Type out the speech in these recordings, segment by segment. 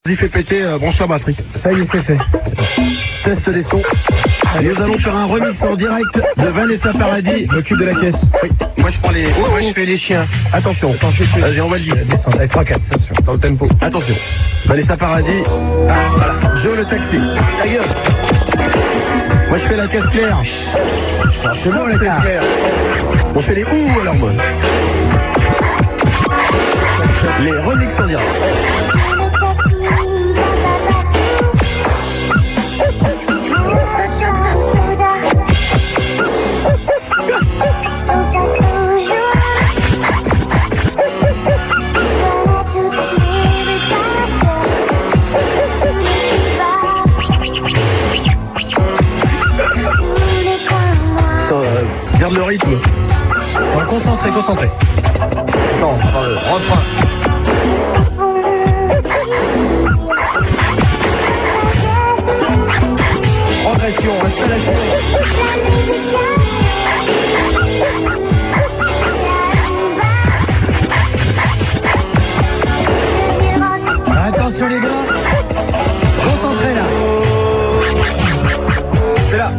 Vas-y, fais péter, branche la batterie. Ça y est, c'est fait. Test des sons. Allez, nous allons faire un remix en direct de Vanessa Paradis. M'occupe de la caisse. Oui, moi je prends les. Moi je fais les chiens. Attention. Vas-y, on va le dire. Descendre. Avec 3-4, attention. Dans le tempo. Attention. Vanessa Paradis. Ah, voilà. Joe le taxi. Ta gueule. Moi je fais la caisse claire. C'est bon, la caisse claire. On fait les ouh alors moi. Les remix en direct. Garde le rythme. Non, concentré. Non, refrain. Progression, installation. Attention les gars. Concentré là. C'est là.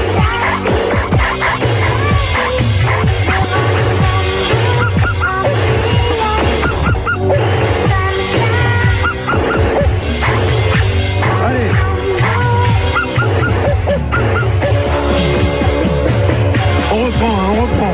Allez. On reprend.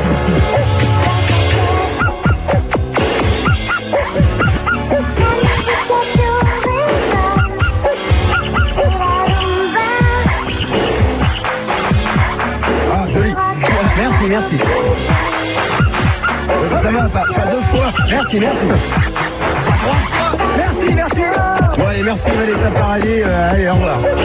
Ah, joli. Merci. Ça va, pas deux fois. Merci. Merci. Bon, allez, merci Vanessa Paradis. Allez, au revoir.